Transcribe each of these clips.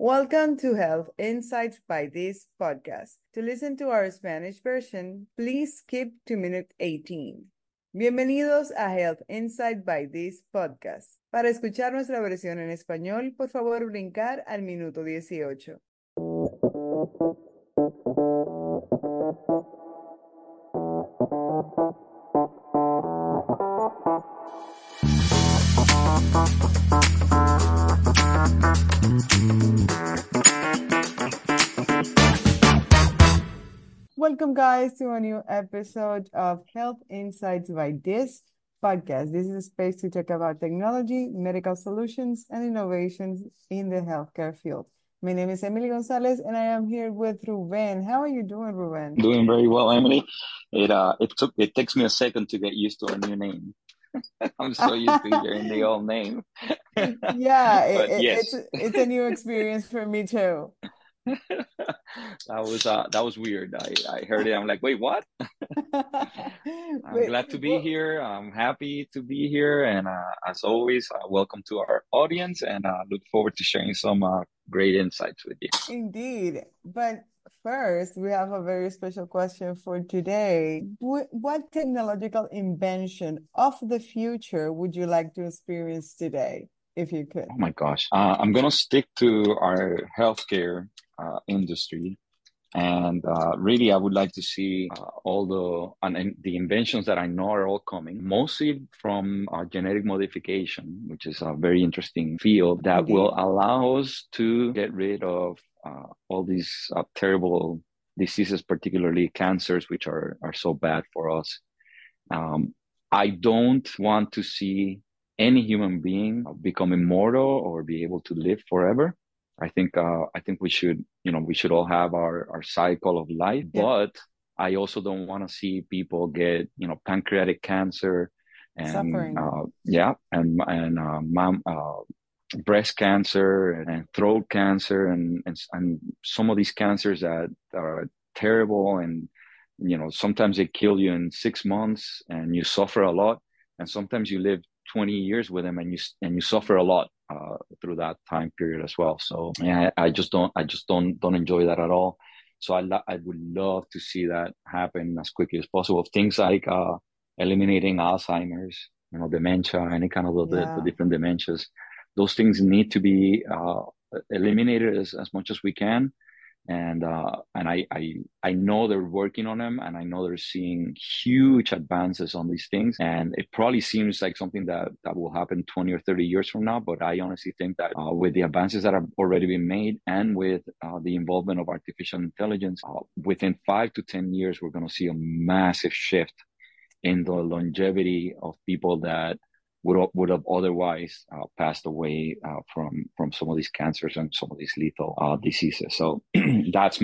Welcome to Health Insights by this podcast. To listen to our Spanish version, please skip to minute 18. Bienvenidos a Health Insight by this podcast. Para escuchar nuestra versión en español, por favor brincar al minuto 18. Welcome, guys, to a new episode of Health Insights by this podcast. This is a space to talk about technology, medical solutions, and innovations in the healthcare field. My name is Emily Gonzalez, and I am here with Ruben. How are you doing, Ruben? Doing very well, Emily. It takes me a second to get used to a new name. I'm so used to hearing the old name. Yeah, But yes, it's a new experience for me too. that was weird. I heard it. I'm like, wait, what? I'm glad to be Well, here. I'm happy to be here, and as always, welcome to our audience, and look forward to sharing some great insights with you. indeed. But first, we have a very special question for today. What technological invention of the future would you like to experience today, if you could? Oh my gosh. I'm gonna stick to our healthcare industry. And really, I would like to see all the inventions that I know are all coming, mostly from genetic modification, which is a very interesting field that will Indeed. allow us to get rid of all these terrible diseases, particularly cancers, which are so bad for us. Um, I don't want to see any human being become immortal or be able to live forever. I think we should all have our cycle of life, Yeah. but I also don't want to see people get, pancreatic cancer and Suffering. breast cancer and throat cancer and some of these cancers that are terrible, and sometimes they kill you in 6 months and you suffer a lot, and sometimes you live 20 years with them and you suffer a lot through that time period as well. So yeah, I just don't enjoy that at all. So I would love to see that happen as quickly as possible. Things like eliminating Alzheimer's, dementia, any kind of the Yeah. different dementias. Those things need to be eliminated as much as we can. And I know they're working on them, and I know they're seeing huge advances on these things. And it probably seems like something that will happen 20 or 30 years from now. But I honestly think that with the advances that have already been made, and with the involvement of artificial intelligence, within 5 to 10 years, we're going to see a massive shift in the longevity of people that would have otherwise passed away from some of these cancers and some of these lethal diseases. So that's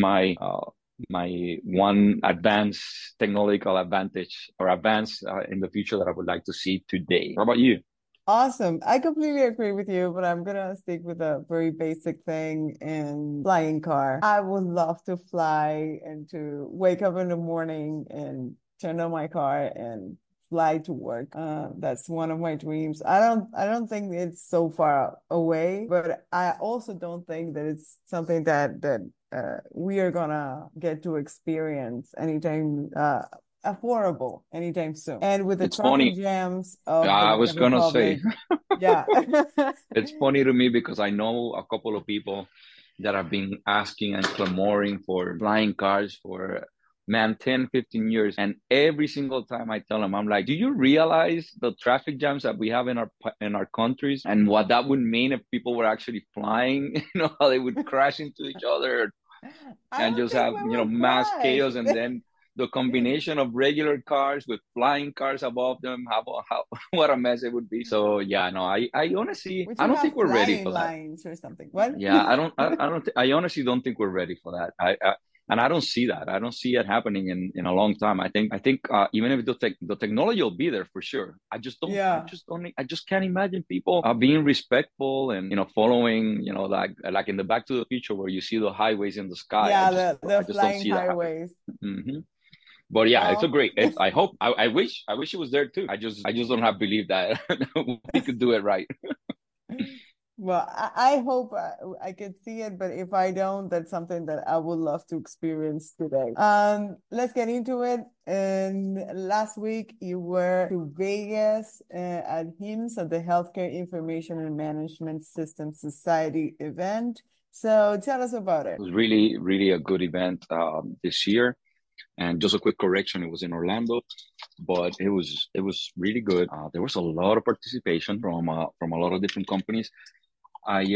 my one advanced technological advantage or advance in the future that I would like to see today. How about you? Awesome. I completely agree with you, but I'm gonna stick with a very basic thing in flying car. I would love to fly and to wake up in the morning and turn on my car and fly to work. That's one of my dreams. I don't think it's so far away, but I also don't think that it's something that we are gonna get to experience anytime affordable anytime soon. And with the It's traffic funny. jams of I was Dominican gonna say, Republic, yeah. it's funny to me because I know a couple of people that have been asking and clamoring for flying cars for, man, 10, 15 years. And every single time I tell them, I'm like, do you realize the traffic jams that we have in our countries, and what that would mean if people were actually flying? How they would crash into each other I and don't just think have, we will mass crash. chaos. And then the combination of regular cars with flying cars above them, how what a mess it would be. So yeah, no, I honestly, We I should don't think have we're ready flying for that. lines or something. What? Yeah, I honestly don't think we're ready for that. And I don't see that. I don't see it happening in a long time. I think even if the technology will be there for sure. Yeah. I just can't imagine people being respectful and following, like in the Back to the Future where you see the highways in the sky. Yeah, I the just don't flying see that happening. highways. Hmm. But yeah, it's a Well, great. I hope. I wish it was there too. I just don't have belief that we could do it right. Well, I hope I could see it, but if I don't, that's something that I would love to experience today. Let's get into it. And last week you were to Vegas at HIMSS at the Healthcare Information and Management Systems Society event. So tell us about It it. was really, really a good event this year. And just a quick correction, it was in Orlando, but it was really good. There was a lot of participation from a lot of different companies. I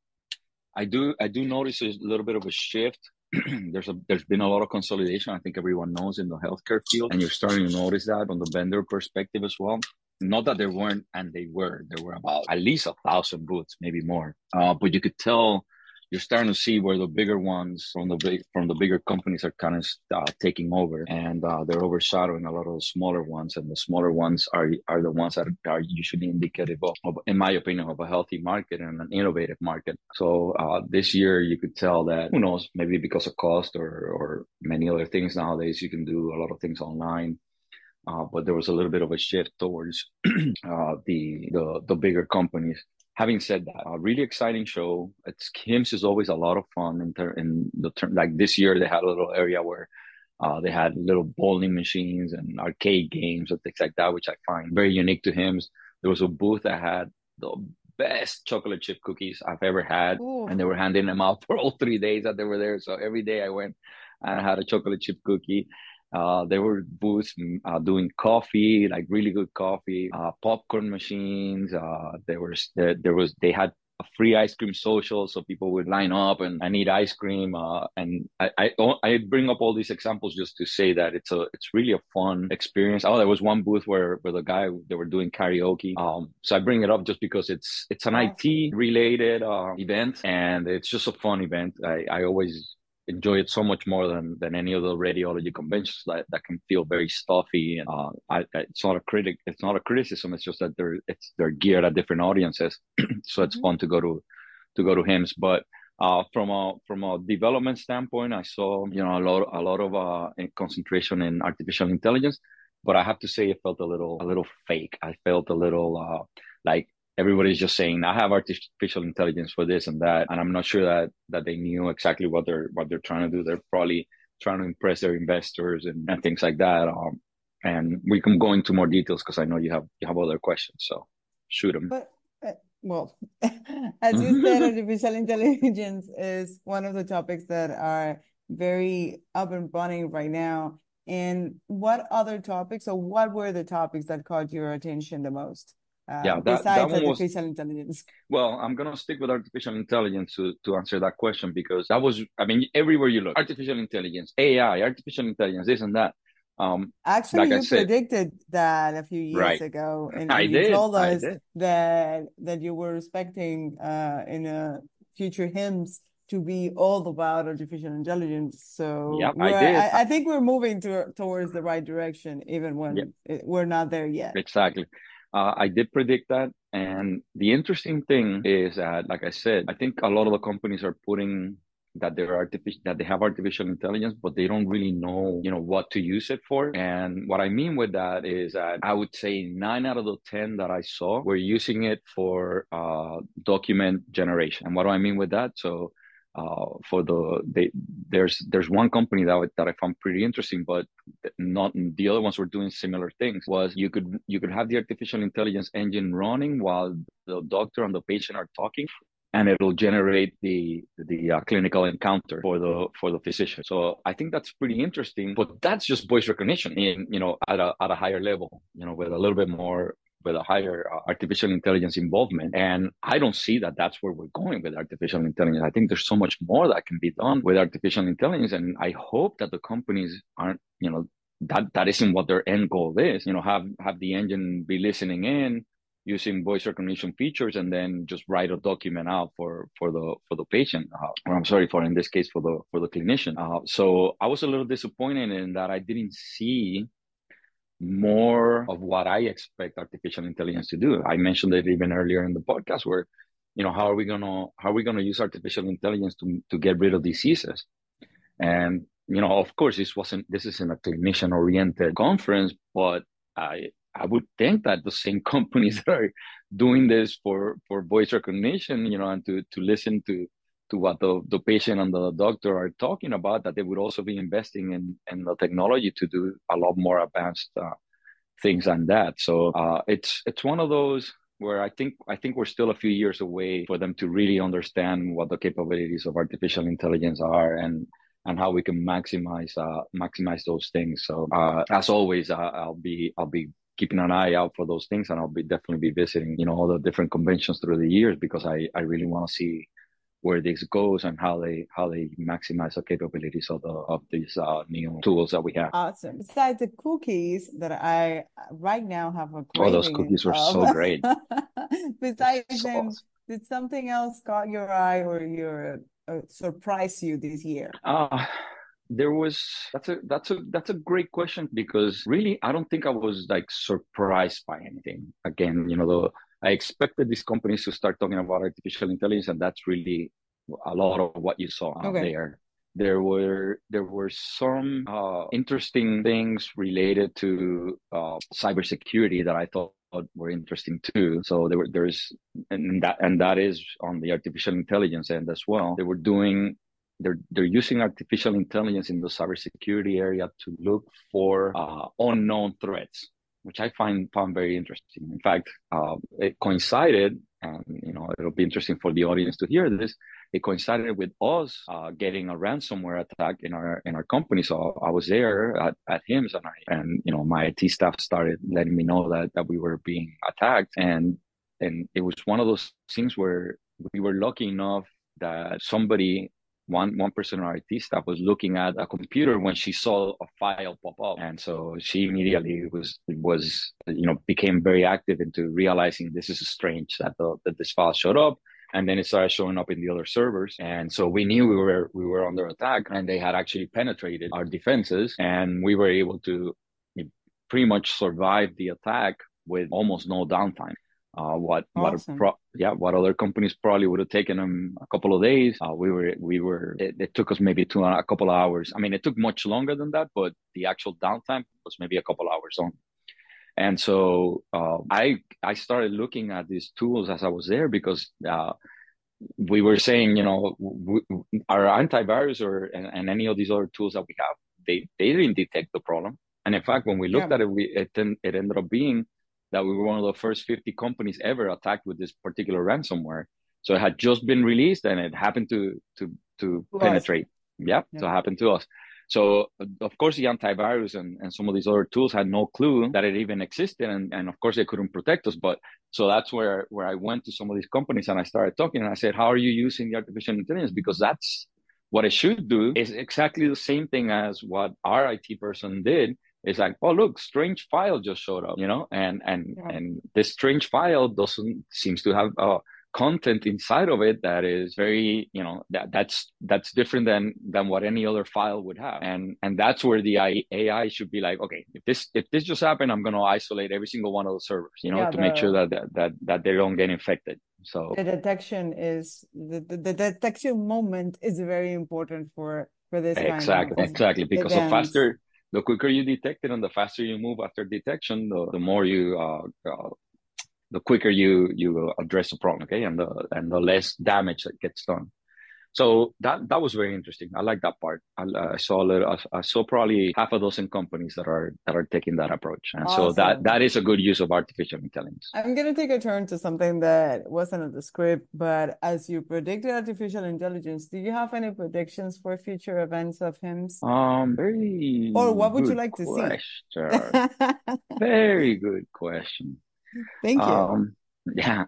I do notice a little bit of a shift. There's been a lot of consolidation. I think everyone knows in the healthcare field, and you're starting to notice that from the vendor perspective as well. Not that there weren't, and they were. There were about at least 1,000 booths, maybe more. But you could tell you're starting to see where the bigger ones from the bigger companies are kind of taking over, and they're overshadowing a lot of the smaller ones. And the smaller ones are the ones that are usually indicative in my opinion, of a healthy market and an innovative market. So this year, you could tell that, who knows, maybe because of cost or many other things nowadays, you can do a lot of things online. But there was a little bit of a shift towards the bigger companies. Having said that, a really exciting show. It's HIMSS is always a lot of fun in the term. Like this year, they had a little area where they had little bowling machines and arcade games and things like that, which I find very unique to HIMSS. There was a booth that had the best chocolate chip cookies I've ever had, Ooh. and they were handing them out for all 3 days that they were there. So every day I went and I had a chocolate chip cookie. There were booths doing coffee, like really good coffee, popcorn machines. They had a free ice cream social, so people would line up and eat ice cream. And I bring up all these examples just to say that it's really a fun experience. Oh, there was one booth where the guy they were doing karaoke. So I bring it up just because it's an Awesome. IT related event, and it's just a fun event. I always enjoy it so much more than any of the radiology conventions that can feel very stuffy. And it's not a criticism. It's just that they're geared at different audiences. So it's Mhm. fun to go to HIMSS. But from a development standpoint, I saw a lot of concentration in artificial intelligence. But I have to say, it felt a little fake. I felt a little like everybody's just saying, I have artificial intelligence for this and that, and I'm not sure that they knew exactly what they're trying to do. They're probably trying to impress their investors and things like that. And we can go into more details because I know you have other questions, so shoot them. But well, as you said, artificial intelligence is one of the topics that are very up and running right now. And what other topics, or what were the topics that caught your attention the most, Yeah, that besides one was. artificial intelligence? Well, I'm gonna stick with artificial intelligence to answer that question because that was, I mean, everywhere you look, artificial intelligence, AI, artificial intelligence, this and that. Actually, Like I you said, predicted that a few years right. ago, I and you did. told I us did. that you were expecting in a future hymns to be all about artificial intelligence. So Yep, I did. I think we're moving towards the right direction, even Yeah, when we're not there yet. exactly. I did predict that. And the interesting thing is that, like I said, I think a lot of the companies are putting that they have artificial intelligence, but they don't really know, what to use it for. And what I mean with that is that I would say 9 out of the 10 that I saw were using it for document generation. And what do I mean with that? So for there's one company that I found pretty interesting, but not the other ones were doing similar things. Was you could have the artificial intelligence engine running while the doctor and the patient are talking, and it'll generate the clinical encounter for the physician. So I think that's pretty interesting. But that's just voice recognition in at a higher level, with a little bit more, with a higher artificial intelligence involvement. And I don't see that that's where we're going with artificial intelligence. I think there's so much more that can be done with artificial intelligence, and I hope that the companies aren't, that isn't what their end goal is. Have the engine be listening in, using voice recognition features, and then just write a document out for the patient, or I'm sorry, for in this case, for the clinician. So I was a little disappointed in that I didn't see more of what I expect artificial intelligence to do. I mentioned it even earlier in the podcast, where how are we gonna use artificial intelligence to get rid of diseases? And of course, this isn't a clinician oriented conference, but I would think that the same companies that are doing this for voice recognition, and to listen to what the patient and the doctor are talking about, that they would also be investing in the technology to do a lot more advanced things than that. So it's one of those where I think we're still a few years away for them to really understand what the capabilities of artificial intelligence are, and how we can maximize those things. So as always, I'll be keeping an eye out for those things, and I'll be definitely be visiting, all the different conventions through the years, because I really want to see where this goes and how they maximize the capabilities of these new tools that we have. Awesome. Besides the cookies that I right now have a Oh, those craving cookies were of, so great. besides So them, awesome. did something else caught your eye or your surprise you this year? Uh, there was that's a great question, because really I don't think I was like surprised by anything. Again, I expected these companies to start talking about artificial intelligence, and that's really a lot of what you saw out Okay. there. There were some interesting things related to cybersecurity that I thought were interesting too. So there's and that is on the artificial intelligence end as well. They're using artificial intelligence in the cybersecurity area to look for unknown threats, which I found very interesting. In fact, it coincided, and it'll be interesting for the audience to hear this. It coincided with us getting a ransomware attack in our company. So I was there at HIMSS, and my IT staff started letting me know that we were being attacked, and it was one of those things where we were lucky enough that somebody, one person on our IT staff, was looking at a computer when she saw a file pop up, and so she immediately was became very active into realizing this is strange that this file showed up, and then it started showing up in the other servers, and so we knew we were under attack, and they had actually penetrated our defenses, and we were able to pretty much survive the attack with almost no downtime. Awesome. What other companies probably would have taken them a couple of days. It took us maybe a couple of hours. I mean, it took much longer than that, but the actual downtime was maybe a couple of hours on. And so I started looking at these tools as I was there, because we were saying, our antivirus and any of these other tools that we have, they didn't detect the problem. And in fact, when we looked Yeah. at it, it ended up being that we were one of the first 50 companies ever attacked with this particular ransomware. So it had just been released, and it happened to Was. penetrate. Yeah, Yeah. so it happened to us. So of course the antivirus and some of these other tools had no clue that it even existed, and of course they couldn't protect us. But so that's where I went to some of these companies, and I started talking, and I said, how are you using the artificial intelligence? Because that's what it should do, is exactly the same thing as what our IT person did. It's like, oh look, strange file just showed up, and Yeah. this strange file doesn't seems to have content inside of it that is very, that's different than what any other file would have, and that's where the AI should be like, okay, if this just happened, I'm going to isolate every single one of the servers, Yeah. to make sure that they don't get infected. So The detection moment is very important for this kind of Because events. the quicker you detect it, and the faster you move after detection, the more the quicker you address the problem, okay, and the less damage that gets done. So that was very interesting. I like that part. I saw probably half a dozen companies that are taking that approach, and so that Awesome. is a good use of artificial intelligence. I'm going to take a turn to something that wasn't in the script, but as you predicted artificial intelligence, do you have any predictions for future events of HIMSS? Or Very what would you good like to see? question. Very good question. Thank you. Um, yeah,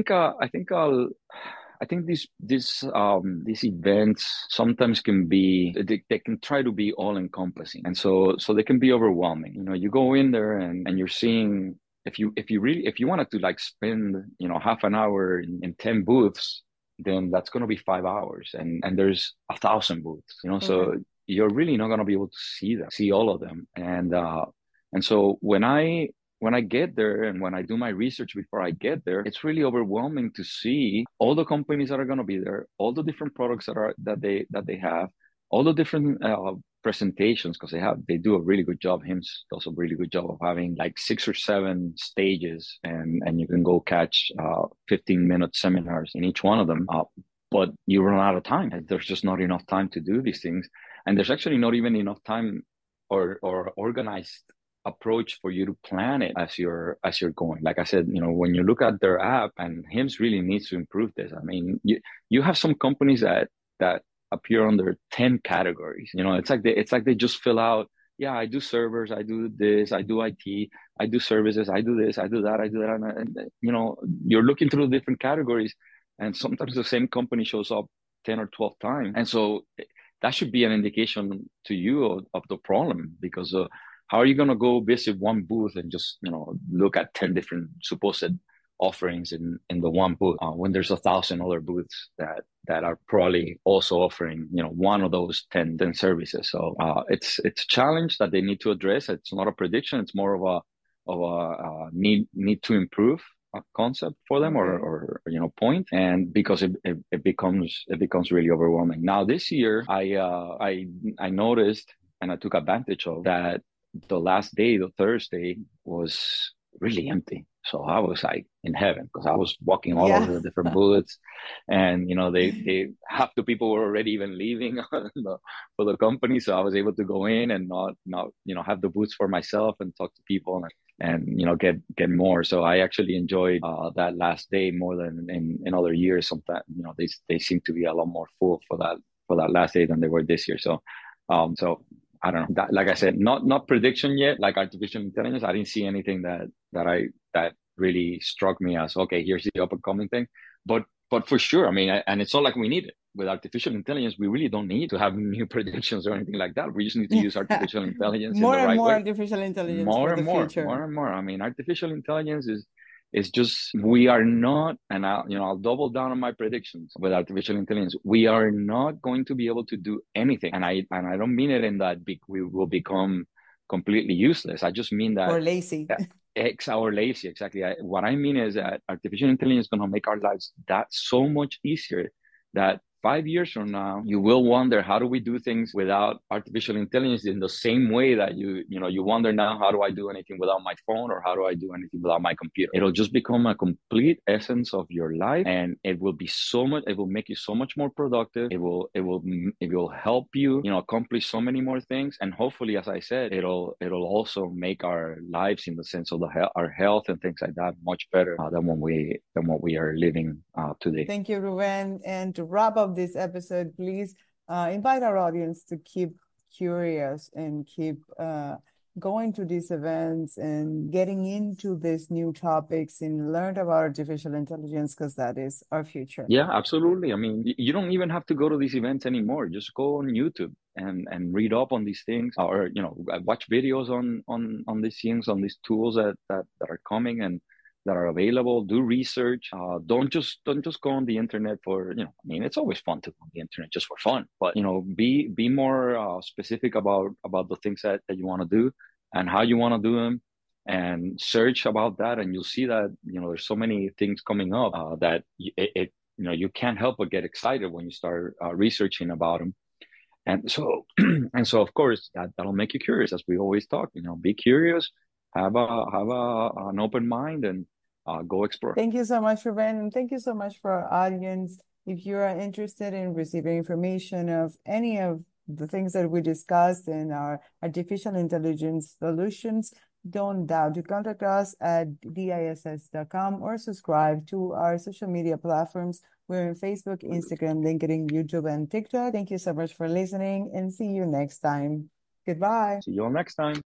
I think these events sometimes can be, they can try to be all encompassing, and so they can be overwhelming. You go in there, and you're seeing, if you wanted to like spend half an hour in 10 booths, then that's going to be 5 hours, and there's 1,000 booths. Okay. So you're really not going to be able to see all of them, and so when I get there, and when I do my research before I get there, it's really overwhelming to see all the companies that are going to be there, all the different products that they have, all the different presentations because they do a really good job. HIMSS does a really good job of having like 6 or 7 stages, and you can go catch 15-minute seminars in each one of them. But you run out of time. There's just not enough time to do these things, and there's actually not even enough time or organized approach for you to plan it as you're going. Like I said, when you look at their app, and HIMSS really needs to improve this. I mean, you have some companies that appear under 10 categories. It's like they just fill out, yeah, I do servers, I do this, I do IT, I do services, I do this, I do that, I do that. And you're looking through the different categories, and sometimes the same company shows up 10 or 12 times. And so that should be an indication to you of the problem, because how are you going to go visit one booth and just, look at 10 different supposed offerings in the one booth when there's 1,000 other booths that are probably also offering, one of those 10 services. So it's a challenge that they need to address. It's not a prediction. It's more of a need to improve concept for them, Okay. or point. And because it becomes really overwhelming. Now this year, I noticed, and I took advantage of that. The last day, the Thursday, was really empty. So I was like in heaven, because I was walking all Yeah. over the different booths, and they half the people were already even leaving for the company. So I was able to go in and not have the booths for myself and talk to people and get more. So I actually enjoyed that last day more than in other years. Sometimes they seem to be a lot more full for that last day than they were this year. So I don't know. That, like I said, not prediction yet. Like artificial intelligence, I didn't see anything that really struck me as, okay, here's the up and coming thing. But for sure, I mean, and it's not like we need it. With artificial intelligence, we really don't need to have new predictions or anything like that. We just need to use artificial intelligence in More the and right more way. artificial intelligence More for and the more, future. more and more. I mean, artificial intelligence is just, we are not, and I'll double down on my predictions with artificial intelligence. We are not going to be able to do anything, and I don't mean it in that we will become completely useless. I just mean that Or lazy. or lazy. Exactly. What I mean is that artificial intelligence is going to make our lives that so much easier that 5 years from now, you will wonder, how do we do things without artificial intelligence, in the same way that you wonder now, how do I do anything without my phone, or how do I do anything without my computer? It'll just become a complete essence of your life, and it will make you so much more productive. It will help you, accomplish so many more things. And hopefully, as I said, it'll also make our lives, in the sense of our health and things like that, much better than what we are living today. Thank you, Ruben. And to wrap up this episode, please invite our audience to keep curious and keep going to these events and getting into these new topics and learn about artificial intelligence, because that is our future. Yeah, absolutely. I mean, you don't even have to go to these events anymore. Just go on YouTube and read up on these things, or watch videos on these things, on these tools that are coming and that are available. Do research. Don't just go on the internet for, I mean, it's always fun to go on the internet just for fun, but be more specific about the things that you want to do and how you want to do them, and search about that, and you'll see that there's so many things coming up that you can't help but get excited when you start researching about them. And so of course that'll make you curious, as we always talk. Be curious, have an open mind, and go explore. Thank you so much, Ruben, and thank you so much for our audience. If you are interested in receiving information of any of the things that we discussed in our artificial intelligence solutions, don't doubt to contact us at diss.com or subscribe to our social media platforms. We're on Facebook, Instagram, LinkedIn, YouTube, and TikTok. Thank you so much for listening, and see you next time. Goodbye. See you all next time.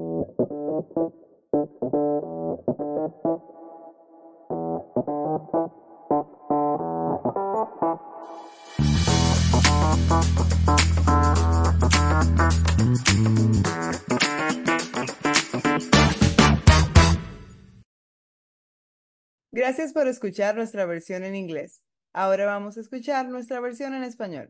Gracias por escuchar nuestra versión en inglés. Ahora vamos a escuchar nuestra versión en español.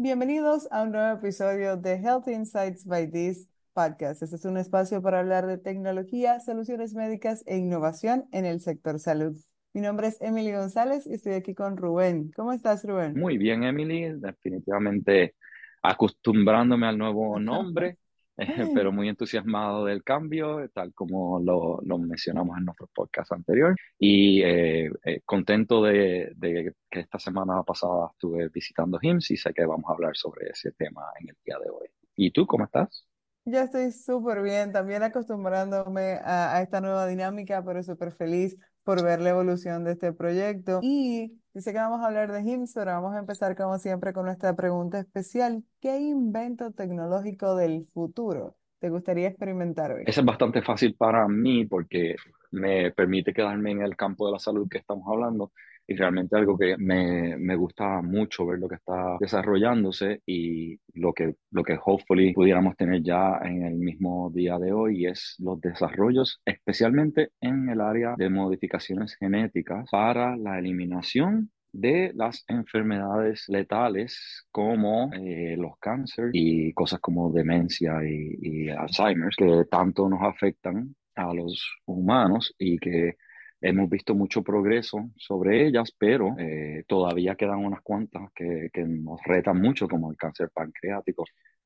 Bienvenidos a un nuevo episodio de Health Insights by This Podcast. Este es un espacio para hablar de tecnología, soluciones médicas e innovación en el sector salud. Mi nombre es Emily González y estoy aquí con Rubén. ¿Cómo estás, Rubén? Muy bien, Emily, definitivamente acostumbrándome al nuevo nombre, pero muy entusiasmado del cambio, tal como lo mencionamos en nuestro podcast anterior, y contento de que esta semana pasada estuve visitando HIMSS y sé que vamos a hablar sobre ese tema en el día de hoy. ¿Y tú cómo estás? Yo estoy súper bien, también acostumbrándome a esta nueva dinámica, pero súper feliz por ver la evolución de este proyecto. Y dice que vamos a hablar de HIMSS, pero vamos a empezar como siempre con nuestra pregunta especial. ¿Qué invento tecnológico del futuro te gustaría experimentar hoy? Ese es bastante fácil para mí porque me permite quedarme en el campo de la salud que estamos hablando y realmente algo que me gusta mucho ver lo que está desarrollándose y lo que hopefully pudiéramos tener ya en el mismo día de hoy es los desarrollos, especialmente en el área de modificaciones genéticas para la eliminación de las enfermedades letales como los cánceres y cosas como demencia y Alzheimer, que tanto nos afectan a los humanos y que hemos visto mucho progreso sobre ellas, pero todavía quedan unas cuantas que nos retan mucho, como el cáncer pancreático,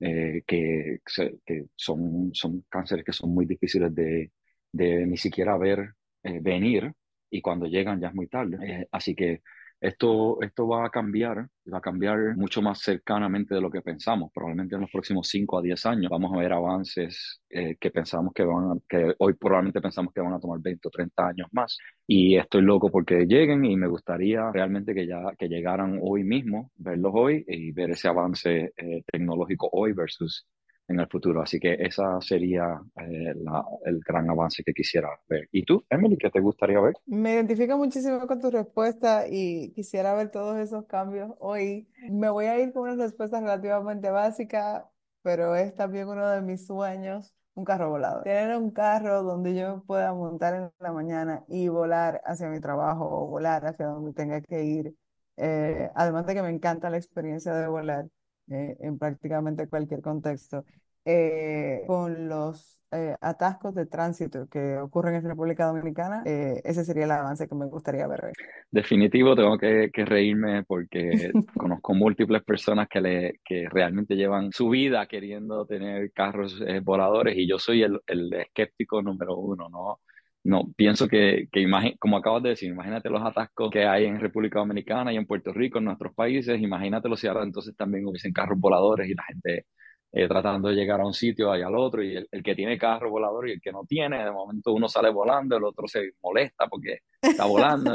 que son cánceres que son muy difíciles de ni siquiera ver venir y cuando llegan ya es muy tarde. Así que esto va a cambiar mucho más cercanamente de lo que pensamos. Probablemente en los próximos 5 a 10 años vamos a ver avances que pensamos que hoy probablemente pensamos que van a tomar 20 o 30 años más. Y estoy loco porque lleguen y me gustaría realmente que llegaran hoy mismo, verlos hoy y ver ese avance tecnológico hoy versus en el futuro. Así que esa sería el gran avance que quisiera ver. ¿Y tú, Emily, qué te gustaría ver? Me identifico muchísimo con tu respuesta y quisiera ver todos esos cambios hoy. Me voy a ir con una respuesta relativamente básica, pero es también uno de mis sueños, un carro volador. Tener un carro donde yo me pueda montar en la mañana y volar hacia mi trabajo o volar hacia donde tenga que ir. Además de que me encanta la experiencia de volar en prácticamente cualquier contexto con los atascos de tránsito que ocurren en República Dominicana, ese sería el avance que me gustaría ver hoy. Definitivo, tengo que reírme porque conozco múltiples personas que realmente llevan su vida queriendo tener carros voladores y yo soy el escéptico número uno, ¿no? No, pienso como acabas de decir, imagínate los atascos que hay en República Dominicana y en Puerto Rico, en nuestros países, imagínatelo si ahora entonces también hubiesen carros voladores y la gente tratando de llegar a un sitio y al otro, y el que tiene carro volador y el que no tiene, de momento uno sale volando, el otro se molesta porque está volando.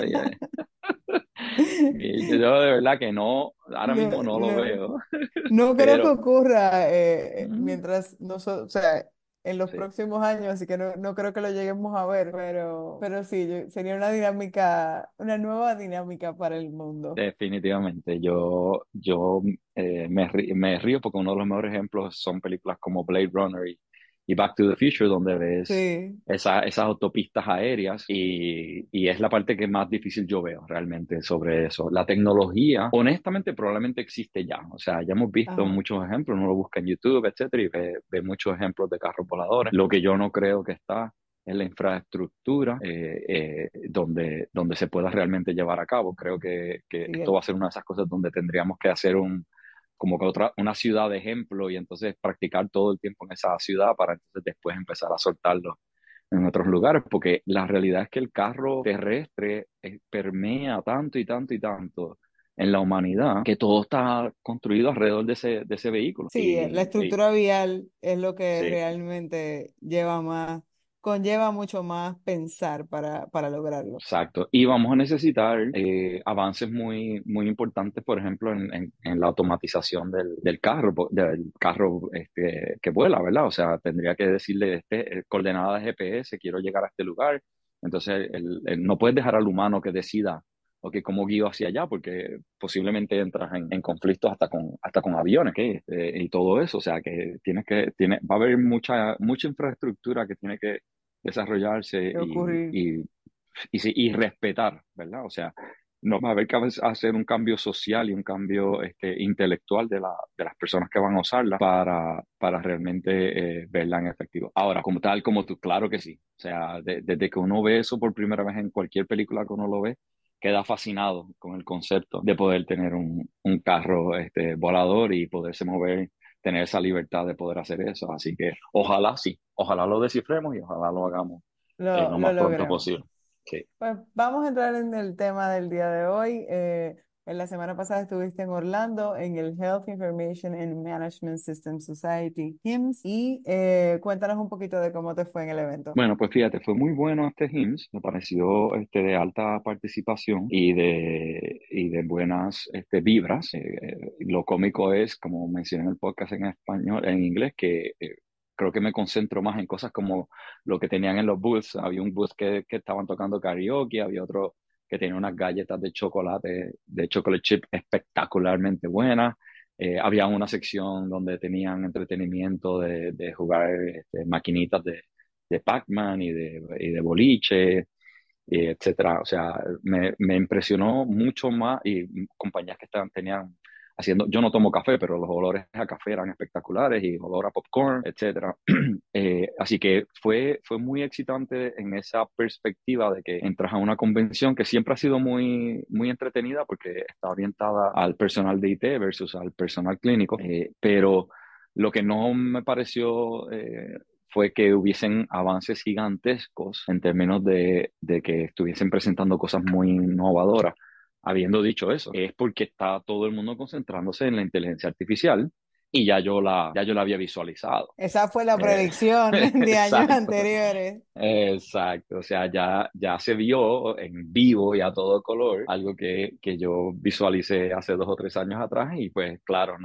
Y yo de verdad que no, ahora No, mismo no lo no, veo, no creo que pero ocurra mm, mientras nosotros, o sea, en los sí, próximos años, así que no creo que lo lleguemos a ver, pero sí, sería una dinámica, una nueva dinámica para el mundo. definitivamente. Me río porque uno de los mejores ejemplos son películas como Blade Runner y Back to the Future, donde ves Sí, esas autopistas aéreas y es la parte que más difícil yo veo realmente sobre eso. La tecnología, honestamente, probablemente existe ya. O sea, ya hemos visto ajá, muchos ejemplos, uno lo busca en YouTube, etcétera, y ve muchos ejemplos de carros voladores. Lo que yo no creo que está en la infraestructura donde se pueda realmente llevar a cabo. Creo que sí, esto va a ser una de esas cosas donde tendríamos que hacer como que una ciudad de ejemplo y entonces practicar todo el tiempo en esa ciudad para entonces después empezar a soltarlo en otros lugares, porque la realidad es que el carro terrestre permea tanto y tanto y tanto en la humanidad que todo está construido alrededor de ese vehículo. sí, la estructura vial es lo que Sí, realmente conlleva mucho más pensar para lograrlo. exacto. Y vamos a necesitar avances muy, muy importantes, por ejemplo, en la automatización del carro que vuela, ¿verdad? O sea, tendría que decirle coordenada de GPS, quiero llegar a este lugar. Entonces, no puedes dejar al humano que decida, ok, cómo guío hacia allá, porque posiblemente entras en conflictos hasta con aviones, ¿ok? Y todo eso. O sea, que va a haber mucha infraestructura que tiene que desarrollarse ¿Qué ocurrir? y sí, y respetar, ¿verdad? O sea, no va a haber que hacer un cambio social y un cambio intelectual de las personas que van a usarla para realmente verla en efectivo. Ahora, como tal, como tú, claro que sí. O sea, desde que uno ve eso por primera vez en cualquier película que uno lo ve, queda fascinado con el concepto de poder tener un carro volador y poderse mover, tener esa libertad de poder hacer eso. Así que ojalá sí, ojalá lo descifremos y ojalá lo hagamos lo Lo más pronto logremos. posible. Sí. Pues vamos a entrar en el tema del día de hoy. En la semana pasada estuviste en Orlando en el Health Information and Management System Society, HIMSS, y cuéntanos un poquito de cómo te fue en el evento. Bueno, pues fíjate, fue muy bueno este HIMSS, me pareció de alta participación y de buenas vibras. Lo cómico es, como mencioné en el podcast en español, en inglés, que creo que me concentro más en cosas como lo que tenían en los booths. Había un booth que estaban tocando karaoke, había otro que tenía unas galletas de chocolate, de chocolate chip espectacularmente buenas. Había una sección donde tenían entretenimiento de jugar maquinitas de Pac-Man y de boliche, y etcétera. O sea, me impresionó mucho más y compañías que tenían haciendo, yo no tomo café, pero los olores a café eran espectaculares y olor a popcorn, etcétera. Así que fue muy excitante en esa perspectiva de que entras a una convención que siempre ha sido muy entretenida porque está orientada al personal de IT versus al personal clínico, pero lo que no me pareció fue que hubiesen avances gigantescos en términos de que estuviesen presentando cosas muy innovadoras. Habiendo dicho eso, es porque está todo el mundo concentrándose en la inteligencia artificial y ya yo la había visualizado. Esa fue la Eh, predicción de años exacto, anteriores. exacto. O sea, ya se vio en vivo y a todo color algo que yo visualicé hace 2 o 3 años atrás y pues claro,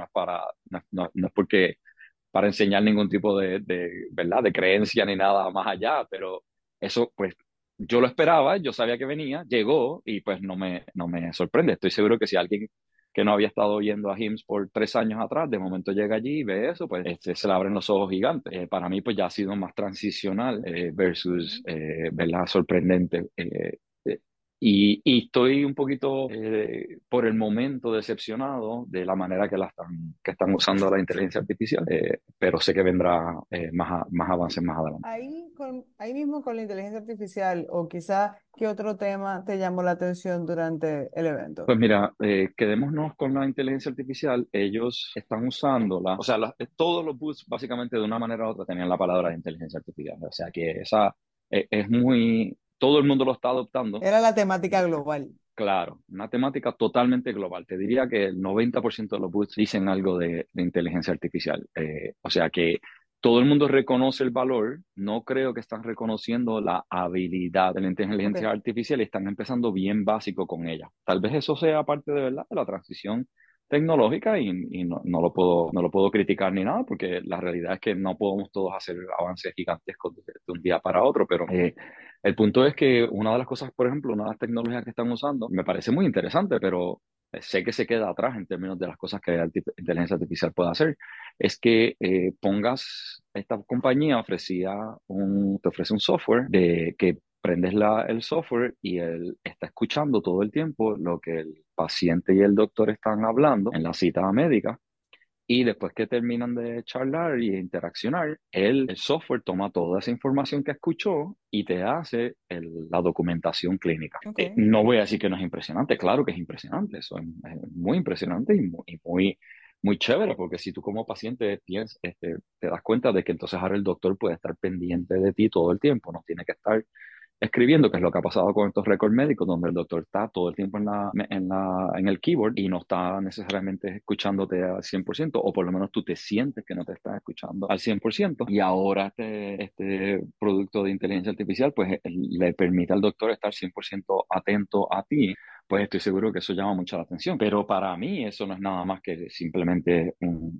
no es porque para enseñar ningún tipo ¿verdad? De creencia ni nada más allá, pero eso pues yo lo esperaba, yo sabía que venía, llegó y pues no me sorprende. Estoy seguro que si alguien que no había estado yendo a HIMSS por 3 años atrás, de momento llega allí y ve eso, pues se le abren los ojos gigantes. Para mí pues ya ha sido más transicional versus, Ujú. ¿verdad? Sorprendente. Eh, y estoy un poquito, por el momento, decepcionado de la manera que están usando la inteligencia artificial, pero sé que vendrá más avances más adelante. Ahí mismo con la inteligencia artificial, o quizá qué otro tema te llamó la atención durante el evento. Pues mira, quedémonos con la inteligencia artificial. Ellos están usándola, o sea, todos los booths básicamente de una manera u otra tenían la palabra de inteligencia artificial. O sea, que esa es muy, todo el mundo lo está adoptando. Era la temática global. Claro, una temática totalmente global. Te diría que el 90% de los booths dicen algo de inteligencia artificial. O sea que todo el mundo reconoce el valor. No creo que están reconociendo la habilidad de la inteligencia Ok. artificial y están empezando bien básico con ella. Tal vez eso sea parte de verdad de la transición tecnológica y no lo puedo criticar ni nada porque la realidad es que no podemos todos hacer avances gigantescos de un día para otro, pero el punto es que una de las cosas, por ejemplo, una de las tecnologías que están usando, me parece muy interesante, pero sé que se queda atrás en términos de las cosas que la inteligencia artificial puede hacer, es que esta compañía te ofrece un software de que prendes el software y él está escuchando todo el tiempo lo que el paciente y el doctor están hablando en la cita médica y después que terminan de charlar y interaccionar, el software toma toda esa información que escuchó y te hace la documentación clínica. Ok. No voy a decir que no es impresionante, claro que es impresionante, eso es muy impresionante muy chévere, porque si tú como paciente te das cuenta de que entonces ahora el doctor puede estar pendiente de ti todo el tiempo, no tiene que estar escribiendo, que es lo que ha pasado con estos récords médicos, donde el doctor está todo el tiempo en el keyboard y no está necesariamente escuchándote al 100% o por lo menos tú te sientes que no te estás escuchando al 100%. Y ahora este producto de inteligencia artificial, pues le permite al doctor estar 100% atento a ti. Pues estoy seguro que eso llama mucho la atención. Pero para mí eso no es nada más que simplemente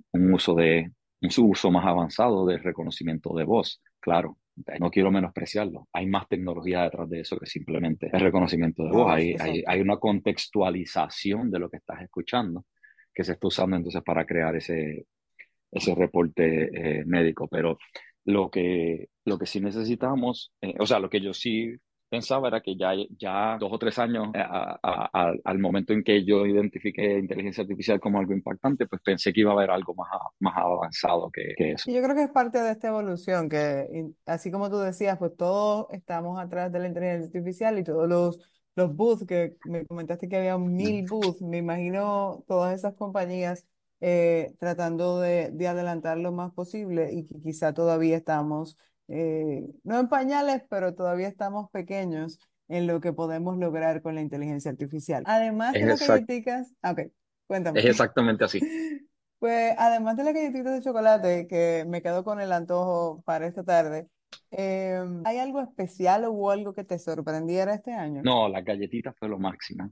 un uso más avanzado del reconocimiento de voz. Claro, no quiero menospreciarlo. Hay más tecnología detrás de eso que simplemente el reconocimiento de La voz. voz, exacto. Hay una contextualización de lo que estás escuchando que se está usando entonces para crear ese reporte médico. Pero lo que sí necesitamos, o sea, lo que yo sí pensaba era que ya 2 o 3 años al momento en que yo identifiqué inteligencia artificial como algo impactante, pues pensé que iba a haber algo más avanzado que eso. Y yo creo que es parte de esta evolución, que así como tú decías, pues todos estamos atrás de la inteligencia artificial y todos los booths, que me comentaste que había 1000 booths, me imagino todas esas compañías tratando de adelantar lo más posible y que quizá todavía estamos, no en pañales, pero todavía estamos pequeños en lo que podemos lograr con la inteligencia artificial. Además Es, de las exact- galletitas, ok, cuéntame. es exactamente así. Pues además de las galletitas de chocolate, que me quedo con el antojo para esta tarde, ¿hay algo especial o algo que te sorprendiera este año? No, las galletitas fue lo máximo.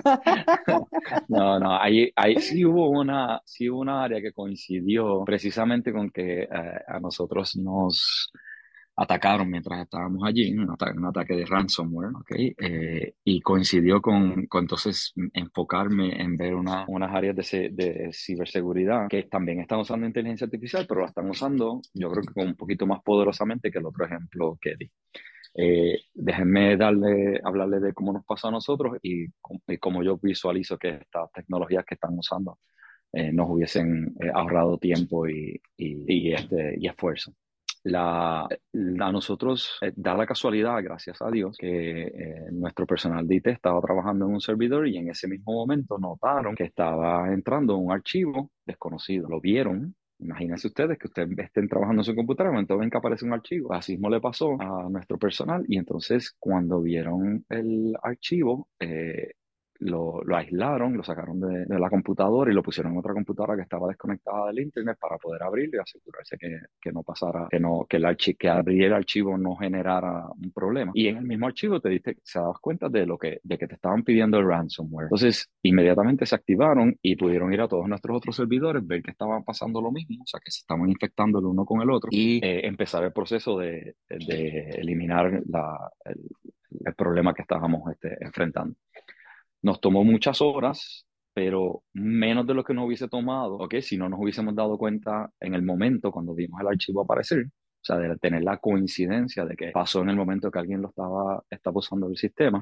No, no, ahí sí hubo una área que coincidió precisamente con que a nosotros nos atacaron mientras estábamos allí, un ataque de ransomware, ¿ok? Y coincidió con entonces enfocarme en ver unas áreas de ciberseguridad que también están usando inteligencia artificial, pero la están usando, yo creo que un poquito más poderosamente que el otro ejemplo que di. Déjenme hablarle de cómo nos pasa a nosotros y cómo yo visualizo que estas tecnologías que están usando nos hubiesen ahorrado tiempo y esfuerzo. A nosotros da la casualidad, gracias a Dios, que nuestro personal de IT estaba trabajando en un servidor y en ese mismo momento notaron que estaba entrando un archivo desconocido. Lo vieron. Imagínense ustedes que ustedes estén trabajando en su computadora, de momento ven que aparece un archivo. Así mismo le pasó a nuestro personal y entonces cuando vieron el archivo, lo aislaron, lo sacaron de la computadora y lo pusieron en otra computadora que estaba desconectada del internet para poder abrirlo y asegurarse que no pasara, que abrir el archivo no generara un problema. Y en el mismo archivo se dabas cuenta de que te estaban pidiendo el ransomware. Entonces, inmediatamente se activaron y pudieron ir a todos nuestros otros servidores, ver que estaban pasando lo mismo, o sea, que se estaban infectando el uno con el otro y empezar el proceso de eliminar el problema que estábamos enfrentando. Nos tomó muchas horas, pero menos de lo que nos hubiese tomado, ¿ok? Si no nos hubiésemos dado cuenta en el momento cuando vimos el archivo aparecer, o sea, de tener la coincidencia de que pasó en el momento que alguien estaba usando el sistema.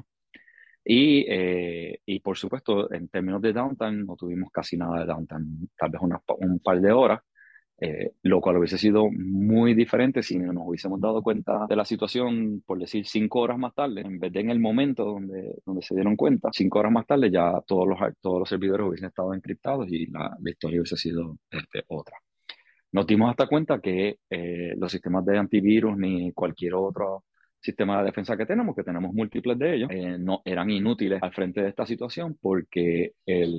Y por supuesto, en términos de downtime, no tuvimos casi nada de downtime, tal vez un par de horas, lo cual hubiese sido muy diferente si no nos hubiésemos dado cuenta de la situación, por decir, 5 horas más tarde, en vez de en el momento donde se dieron cuenta, 5 horas más tarde ya todos los servidores hubiesen estado encriptados y la historia hubiese sido otra. Nos dimos hasta cuenta que los sistemas de antivirus ni cualquier otro sistema de defensa que tenemos múltiples de ellos, no eran inútiles al frente de esta situación porque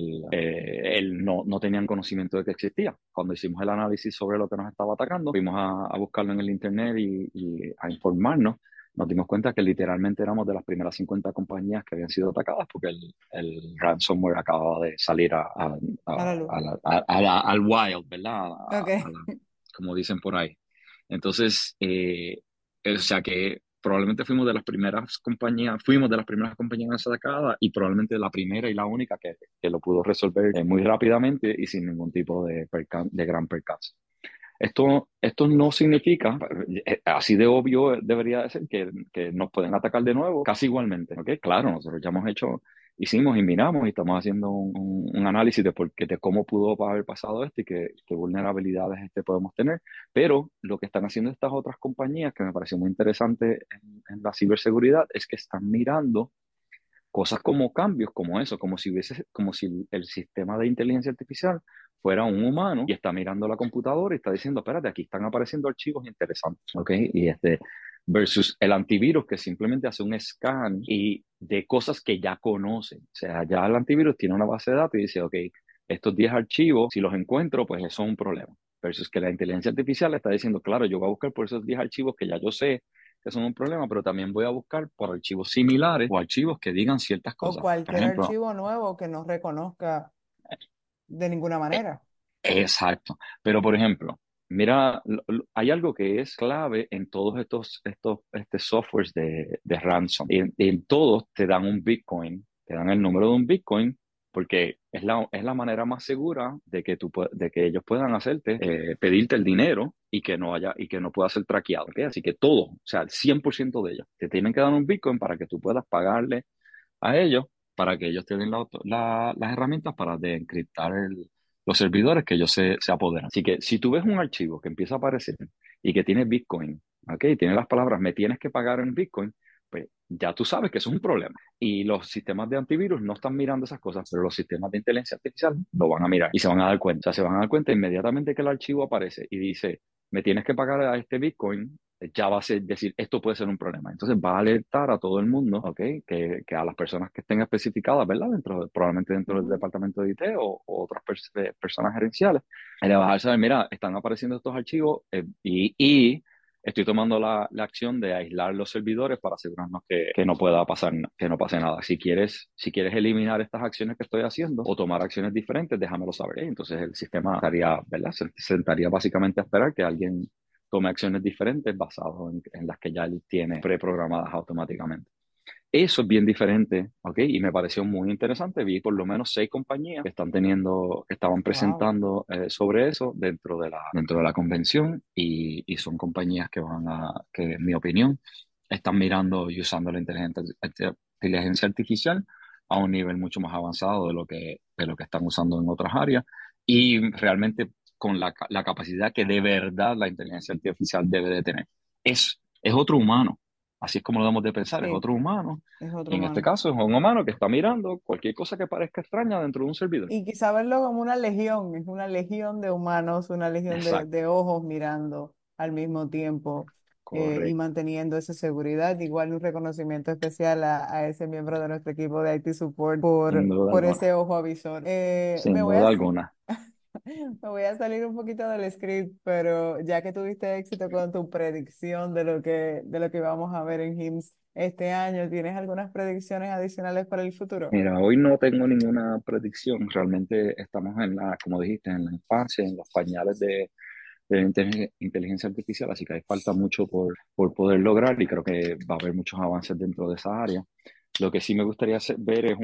no tenían conocimiento de que existía. Cuando hicimos el análisis sobre lo que nos estaba atacando, fuimos a buscarlo en el internet y a informarnos. Nos dimos cuenta que literalmente éramos de las primeras 50 compañías que habían sido atacadas porque el ransomware acababa de salir A la luz. al wild, ¿verdad? Ok. Como dicen por ahí. Entonces, o sea que probablemente fuimos de las primeras compañías atacadas y probablemente la primera y la única que lo pudo resolver muy rápidamente y sin ningún tipo de gran percance. Esto no significa, así de obvio debería de ser, que nos pueden atacar de nuevo, casi igualmente, ¿ok? Claro, nosotros ya hicimos y miramos y estamos haciendo un análisis de cómo pudo haber pasado esto y qué vulnerabilidades podemos tener, pero lo que están haciendo estas otras compañías, que me pareció muy interesante en la ciberseguridad, es que están mirando cosas como cambios, como eso, como si el sistema de inteligencia artificial fuera un humano y está mirando la computadora y está diciendo, espérate, aquí están apareciendo archivos interesantes, ¿ok? Versus el antivirus que simplemente hace un scan y de cosas que ya conoce. O sea, ya el antivirus tiene una base de datos y dice, ok, estos 10 archivos, si los encuentro, pues eso es un problema. Versus que la inteligencia artificial está diciendo, claro, yo voy a buscar por esos 10 archivos que ya yo sé que son un problema, pero también voy a buscar por archivos similares o archivos que digan ciertas O cosas. Por cualquier ejemplo, archivo nuevo que no reconozca de ninguna eh, manera. exacto. Pero por ejemplo, mira, hay algo que es clave en todos estos softwares de ransom. En todos te dan un Bitcoin, te dan el número de un Bitcoin, porque es la manera más segura de que ellos puedan pedirte el dinero y que no pueda ser traqueado, ¿ok? Así que todo, o sea, el 100% de ellos, te tienen que dar un Bitcoin para que tú puedas pagarle a ellos, para que ellos te den las herramientas para encriptar los servidores que ellos se apoderan. Así que si tú ves un archivo que empieza a aparecer y que tiene Bitcoin, ¿ok? Tiene las palabras, me tienes que pagar en Bitcoin, pues ya tú sabes que eso es un problema. Y los sistemas de antivirus no están mirando esas cosas, pero los sistemas de inteligencia artificial lo van a mirar y se van a dar cuenta. O sea, se van a dar cuenta inmediatamente que el archivo aparece y dice, me tienes que pagar a este Bitcoin, ya va a decir, esto puede ser un problema. Entonces va a alertar a todo el mundo, ¿ok? Que a las personas que estén especificadas, ¿verdad? Probablemente dentro del Ujú. departamento de IT o otras personas gerenciales, le va a dejar saber, mira, están apareciendo estos archivos y estoy tomando la acción de aislar los servidores para asegurarnos que no pueda pasar, que no pase nada. Si quieres eliminar estas acciones que estoy haciendo o tomar acciones diferentes, déjamelo saber. Entonces el sistema estaría, ¿verdad? Se sentaría básicamente a esperar que alguien tome acciones diferentes basadas en las que ya él tiene preprogramadas automáticamente. Eso es bien diferente, ¿ok? Y me pareció muy interesante. Vi por lo menos 6 compañías que estaban Wow. presentando sobre eso dentro de la convención y son compañías que en mi opinión, están mirando y usando la inteligencia artificial a un nivel mucho más avanzado de lo que están usando en otras áreas y realmente con la capacidad que de verdad la inteligencia artificial debe de tener. Es otro humano. Así es como lo debemos de pensar, es Sí, otro humano. es otro Y en este humano. caso es un humano que está mirando cualquier cosa que parezca extraña dentro de un servidor. Y quizá verlo como una legión, es una legión de humanos, una legión Exacto, de ojos mirando al mismo tiempo y correcto. manteniendo esa seguridad. Igual un reconocimiento especial a ese miembro de nuestro equipo de IT Support Sin duda por alguna. ese ojo avisor. Sin duda alguna. Me voy a salir un poquito del script, pero ya que tuviste éxito con tu predicción de lo que vamos a ver en HIMSS este año, ¿tienes algunas predicciones adicionales para el futuro? Mira, hoy no tengo ninguna predicción. Realmente estamos como dijiste, en la infancia, en los pañales de la inteligencia artificial, así que hay falta mucho por poder lograr y creo que va a haber muchos avances dentro de esa área. Lo que sí me gustaría ver es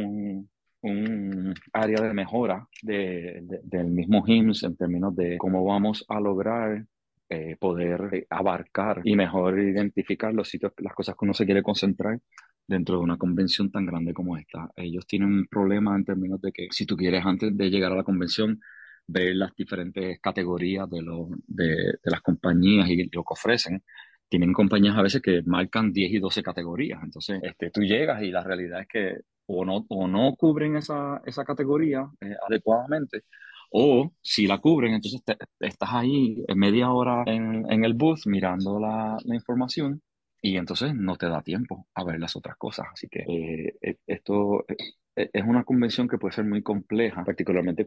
un área de mejora del mismo HIMSS en términos de cómo vamos a lograr poder abarcar y mejor identificar los sitios, las cosas que uno se quiere concentrar dentro de una convención tan grande como esta. Ellos tienen un problema en términos de que si tú quieres antes de llegar a la convención ver las diferentes categorías de las compañías y lo que ofrecen. Tienen compañías a veces que marcan 10 y 12 categorías. Entonces, tú llegas y la realidad es que o no cubren esa categoría adecuadamente, o si la cubren, entonces estás ahí en media hora en el booth mirando la información y entonces no te da tiempo a ver las otras cosas. Así que esto es una convención que puede ser muy compleja, particularmente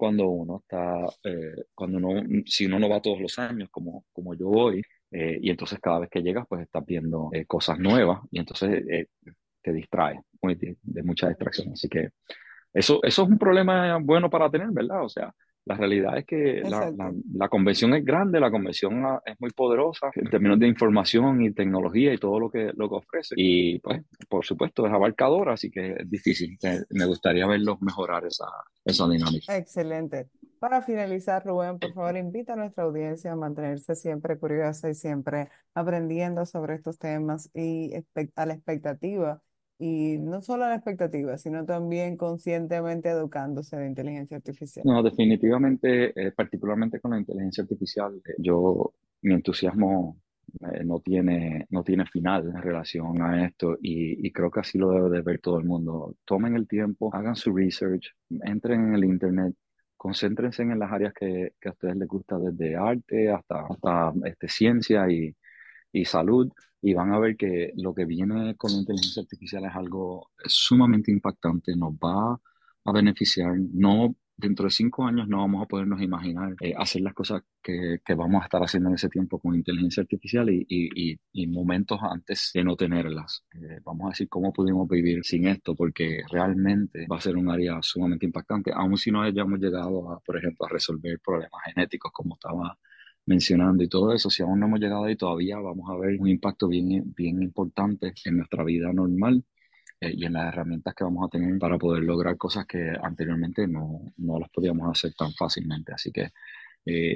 si uno no va todos los años, como yo voy, y entonces cada vez que llegas, pues estás viendo cosas nuevas, y entonces te distrae, de mucha distracción. Así que eso es un problema bueno para tener, ¿verdad? O sea, la realidad es que Exacto. la convención es grande, la convención es muy poderosa en términos de información y tecnología y todo lo que ofrece. Y pues, por supuesto, es abarcadora, así que es difícil. Me gustaría verlos mejorar esa dinámica. Excelente. Para finalizar, Rubén, por favor, invita a nuestra audiencia a mantenerse siempre curiosa y siempre aprendiendo sobre estos temas y a la expectativa. Y no solo a la expectativa, sino también conscientemente educándose de inteligencia artificial. No, definitivamente, particularmente con la inteligencia artificial, mi entusiasmo no tiene final en relación a esto y creo que así lo debe de ver todo el mundo. Tomen el tiempo, hagan su research, entren en el internet, concéntrense en las áreas que a ustedes les gusta, desde arte hasta ciencia y salud, y van a ver que lo que viene con la inteligencia artificial es algo sumamente impactante, nos va a beneficiar. No, dentro de 5 años no vamos a podernos imaginar hacer las cosas que vamos a estar haciendo en ese tiempo con inteligencia artificial y momentos antes de no tenerlas. Vamos a decir cómo pudimos vivir sin esto, porque realmente va a ser un área sumamente impactante, aun si no hayamos llegado a, por ejemplo, a resolver problemas genéticos como estaba mencionando y todo eso. Si aún no hemos llegado ahí, todavía vamos a ver un impacto bien, bien importante en nuestra vida normal y en las herramientas que vamos a tener para poder lograr cosas que anteriormente no las podíamos hacer tan fácilmente. Así que eh,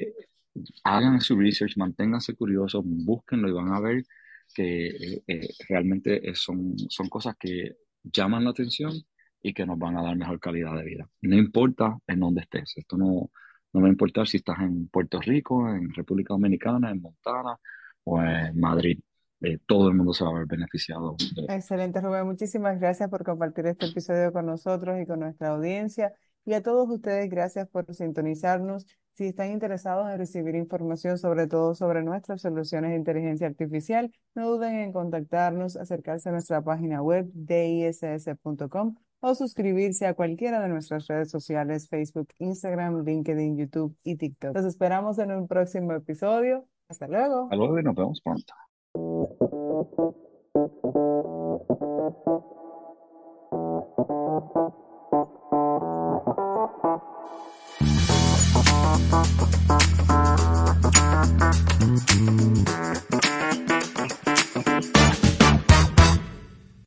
hagan su research, manténganse curiosos, búsquenlo y van a ver que realmente son cosas que llaman la atención y que nos van a dar mejor calidad de vida. No importa en dónde estés, esto no va a importar si estás en Puerto Rico, en República Dominicana, en Montana o en Madrid. Todo el mundo se va a ver beneficiado de esto. Excelente, Rubén. Muchísimas gracias por compartir este episodio con nosotros y con nuestra audiencia. Y a todos ustedes, gracias por sintonizarnos. Si están interesados en recibir información sobre todo sobre nuestras soluciones de inteligencia artificial, no duden en contactarnos, acercarse a nuestra página web diss.com o suscribirse a cualquiera de nuestras redes sociales, Facebook, Instagram, LinkedIn, YouTube y TikTok. Los esperamos en un próximo episodio. Hasta luego. Hasta luego y nos vemos pronto.